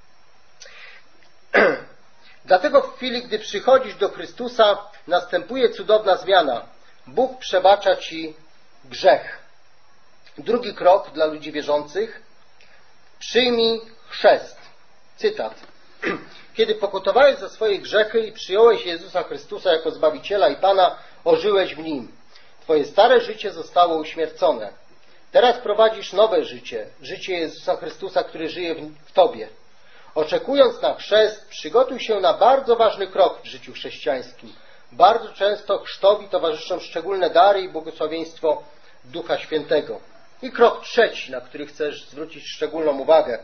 Dlatego w chwili, gdy przychodzisz do Chrystusa, następuje cudowna zmiana. Bóg przebacza ci grzech. Drugi krok dla ludzi wierzących. Przyjmij chrzest. Cytat. Kiedy pokutowałeś za swoje grzechy i przyjąłeś Jezusa Chrystusa jako Zbawiciela i Pana, ożyłeś w Nim. Twoje stare życie zostało uśmiercone. Teraz prowadzisz nowe życie. Życie Jezusa Chrystusa, który żyje w Tobie. Oczekując na chrzest, przygotuj się na bardzo ważny krok w życiu chrześcijańskim. Bardzo często chrztowi towarzyszą szczególne dary i błogosławieństwo Ducha Świętego. I krok trzeci, na który chcesz zwrócić szczególną uwagę.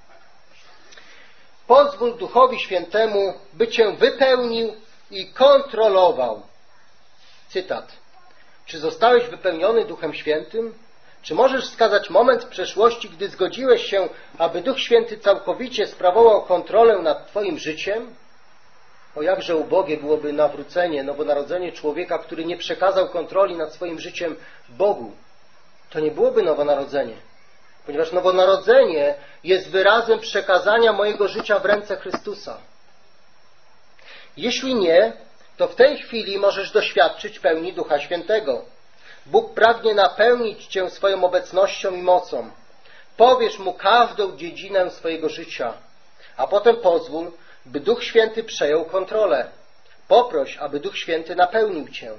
Pozwól Duchowi Świętemu, by Cię wypełnił i kontrolował. Cytat. Czy zostałeś wypełniony Duchem Świętym? Czy możesz wskazać moment w przeszłości, gdy zgodziłeś się, aby Duch Święty całkowicie sprawował kontrolę nad Twoim życiem? O jakże ubogie byłoby nawrócenie, nowonarodzenie człowieka, który nie przekazał kontroli nad swoim życiem Bogu. To nie byłoby nowonarodzenie, ponieważ nowonarodzenie jest wyrazem przekazania mojego życia w ręce Chrystusa. Jeśli nie, to w tej chwili możesz doświadczyć pełni Ducha Świętego. Bóg pragnie napełnić Cię swoją obecnością i mocą. Powierz Mu każdą dziedzinę swojego życia, a potem pozwól, by Duch Święty przejął kontrolę. Poproś, aby Duch Święty napełnił Cię.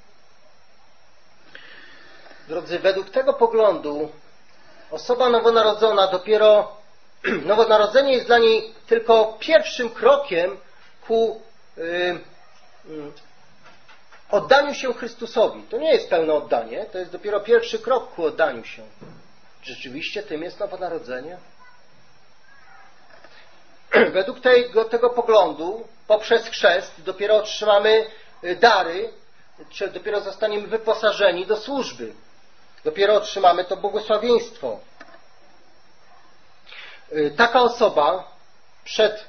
Drodzy, według tego poglądu osoba nowonarodzona nowonarodzenie jest dla niej tylko pierwszym krokiem ku oddaniu się Chrystusowi. To nie jest pełne oddanie, to jest dopiero pierwszy krok ku oddaniu się. Rzeczywiście tym jest nowonarodzenie? Według tego poglądu, poprzez chrzest dopiero otrzymamy dary, czy dopiero zostaniemy wyposażeni do służby. Dopiero otrzymamy to błogosławieństwo. Taka osoba przed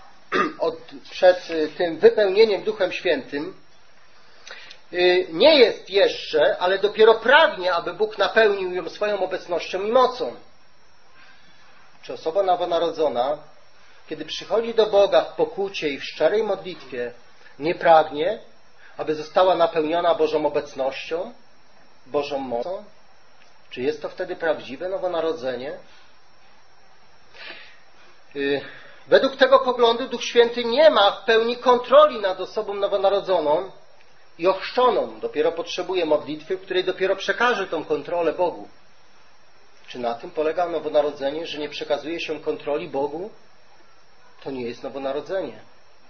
tym wypełnieniem Duchem Świętym nie jest jeszcze, ale dopiero pragnie, aby Bóg napełnił ją swoją obecnością i mocą. Czy osoba nowonarodzona, kiedy przychodzi do Boga w pokucie i w szczerej modlitwie, nie pragnie, aby została napełniona Bożą obecnością, Bożą mocą? Czy jest to wtedy prawdziwe nowonarodzenie? Według tego poglądu Duch Święty nie ma w pełni kontroli nad osobą nowonarodzoną i ochrzczoną. Dopiero potrzebuje modlitwy, w której dopiero przekaże tą kontrolę Bogu. Czy na tym polega nowonarodzenie, że nie przekazuje się kontroli Bogu? To nie jest nowonarodzenie.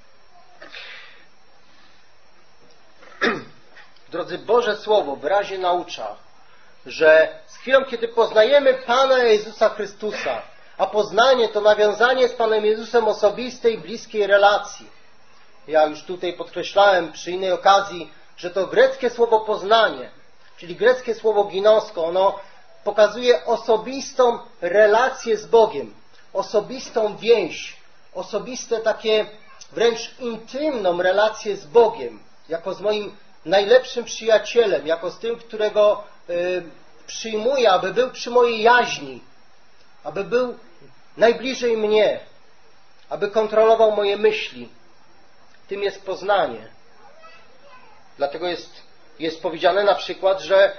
Drodzy, Boże Słowo wyraźnie naucza, że z chwilą, kiedy poznajemy Pana Jezusa Chrystusa, a poznanie to nawiązanie z Panem Jezusem osobistej, bliskiej relacji. Ja już tutaj podkreślałem przy innej okazji, że to greckie słowo poznanie, czyli greckie słowo ginosko, ono pokazuje osobistą relację z Bogiem, osobistą więź, osobiste takie wręcz intymną relację z Bogiem, jako z moim najlepszym przyjacielem, jako z tym, którego przyjmuję, aby był przy mojej jaźni, aby był najbliżej mnie, aby kontrolował moje myśli. Tym jest poznanie. Dlatego jest powiedziane na przykład, że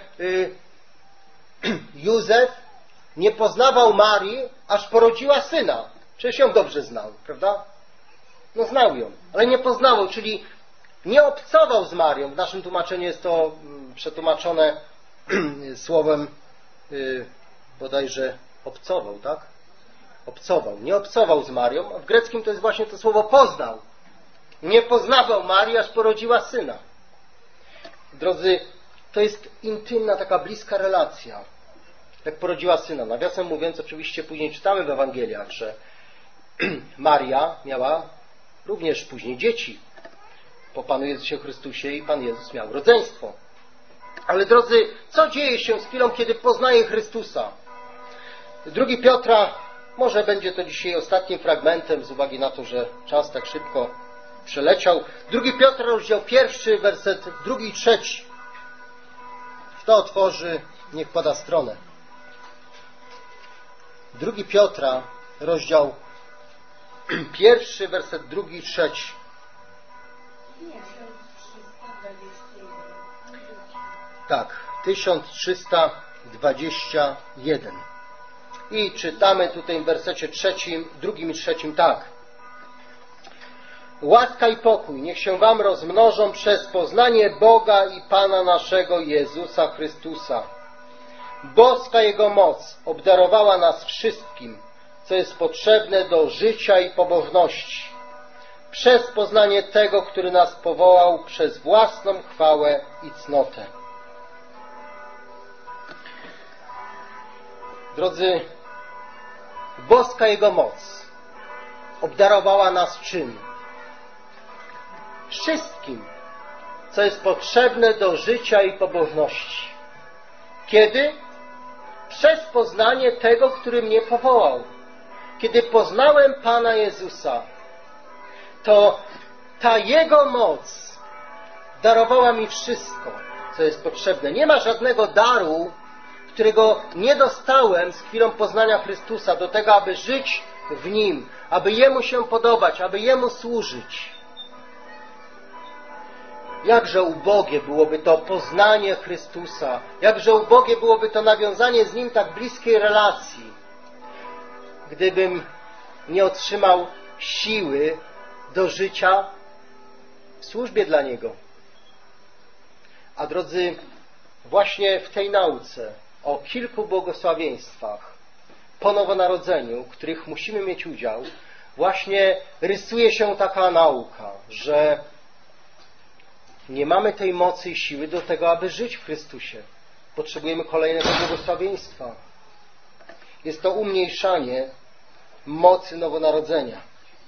Józef nie poznawał Marii, aż porodziła syna. Przecież ją dobrze znał, prawda? No znał ją, ale nie poznawał, czyli nie obcował z Marią. W naszym tłumaczeniu jest to przetłumaczone słowem bodajże obcował, tak? Obcował. Nie obcował z Marią, a w greckim to jest właśnie to słowo poznał. Nie poznawał Marii, aż porodziła syna. Drodzy, to jest intymna, taka bliska relacja. Jak porodziła syna. Nawiasem mówiąc, oczywiście później czytamy w Ewangeliach, że Maria miała również później dzieci po Panu Jezusie Chrystusie i Pan Jezus miał rodzeństwo. Ale drodzy, co dzieje się z chwilą, kiedy poznaje Chrystusa? 2 Piotra, może będzie to dzisiaj ostatnim fragmentem z uwagi na to, że czas tak szybko przeleciał. 2 Piotra, rozdział 1, werset 2 i 3. Kto otworzy, niech poda stronę. 2 Piotra, rozdział 1, werset 2 i 3. Tak, 1321. I czytamy tutaj w wersecie 3, 2 i 3 tak. Łaska i pokój niech się wam rozmnożą przez poznanie Boga i Pana naszego Jezusa Chrystusa. Boska Jego moc obdarowała nas wszystkim, co jest potrzebne do życia i pobożności, przez poznanie tego, który nas powołał przez własną chwałę i cnotę. Drodzy, boska Jego moc obdarowała nas czym? Wszystkim, co jest potrzebne do życia i pobożności. Kiedy? Przez poznanie tego, który mnie powołał. Kiedy poznałem Pana Jezusa, to ta Jego moc darowała mi wszystko, co jest potrzebne. Nie ma żadnego daru, którego nie dostałem z chwilą poznania Chrystusa do tego, aby żyć w Nim, aby Jemu się podobać, aby Jemu służyć. Jakże ubogie byłoby to poznanie Chrystusa, jakże ubogie byłoby to nawiązanie z Nim tak bliskiej relacji, gdybym nie otrzymał siły do życia w służbie dla Niego. A drodzy, właśnie w tej nauce o kilku błogosławieństwach po nowonarodzeniu, których musimy mieć udział, właśnie rysuje się taka nauka, że nie mamy tej mocy i siły do tego, aby żyć w Chrystusie. Potrzebujemy kolejnego błogosławieństwa. Jest to umniejszanie mocy nowonarodzenia.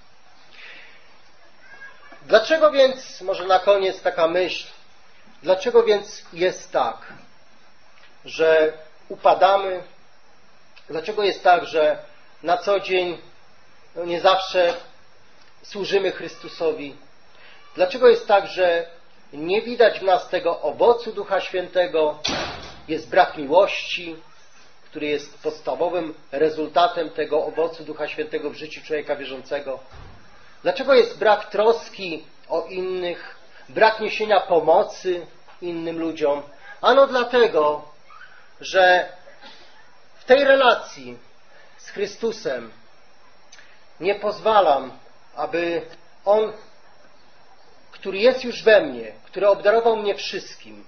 Dlaczego więc, może na koniec taka myśl, dlaczego więc jest tak, że upadamy? Dlaczego jest tak, że na co dzień nie zawsze służymy Chrystusowi? Dlaczego jest tak, że nie widać w nas tego owocu Ducha Świętego? Jest brak miłości, który jest podstawowym rezultatem tego owocu Ducha Świętego w życiu człowieka wierzącego. Dlaczego jest brak troski o innych, brak niesienia pomocy innym ludziom? Ano dlatego, że w tej relacji z Chrystusem nie pozwalam, aby On, który jest już we mnie, który obdarował mnie wszystkim,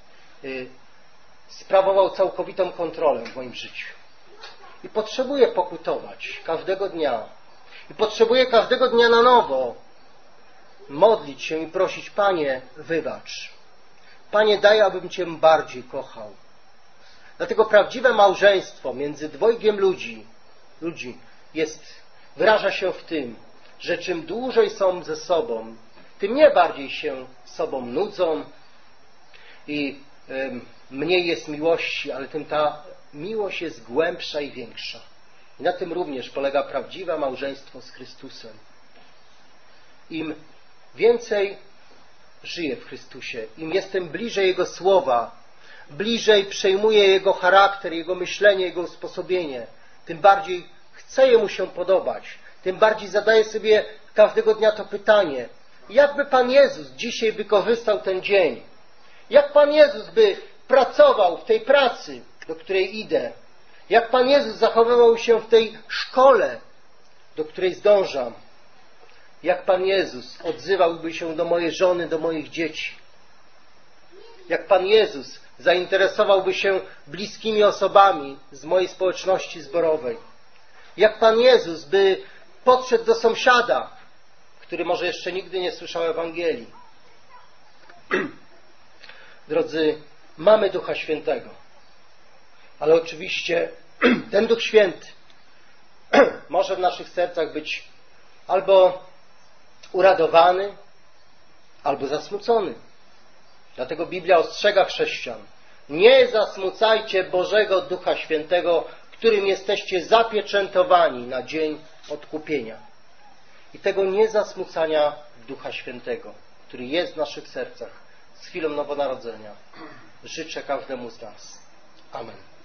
sprawował całkowitą kontrolę w moim życiu. I potrzebuję pokutować każdego dnia. I potrzebuję każdego dnia na nowo modlić się i prosić: Panie, wybacz. Panie, daj, abym Cię bardziej kochał. Dlatego prawdziwe małżeństwo między dwojgiem ludzi wyraża się w tym, że czym dłużej są ze sobą, tym nie bardziej się sobą nudzą i mniej jest miłości, ale tym ta miłość jest głębsza i większa. I na tym również polega prawdziwe małżeństwo z Chrystusem. Im więcej żyję w Chrystusie, im jestem bliżej Jego Słowa, bliżej przejmuję Jego charakter, Jego myślenie, Jego usposobienie, tym bardziej chcę Jemu się podobać, tym bardziej zadaję sobie każdego dnia to pytanie: jakby Pan Jezus dzisiaj wykorzystał ten dzień? Jak Pan Jezus by pracował w tej pracy, do której idę? Jak Pan Jezus zachowywał się w tej szkole, do której zdążam? Jak Pan Jezus odzywałby się do mojej żony, do moich dzieci? Jak Pan Jezus zainteresowałby się bliskimi osobami z mojej społeczności zborowej? Jak Pan Jezus by podszedł do sąsiada, który może jeszcze nigdy nie słyszał Ewangelii? Drodzy, mamy Ducha Świętego, ale oczywiście ten Duch Święty może w naszych sercach być albo uradowany, albo zasmucony. Dlatego Biblia ostrzega chrześcijan: nie zasmucajcie Bożego Ducha Świętego, którym jesteście zapieczętowani na dzień odkupienia. I tego niezasmucania Ducha Świętego, który jest w naszych sercach z chwilą nowonarodzenia, życzę każdemu z nas. Amen.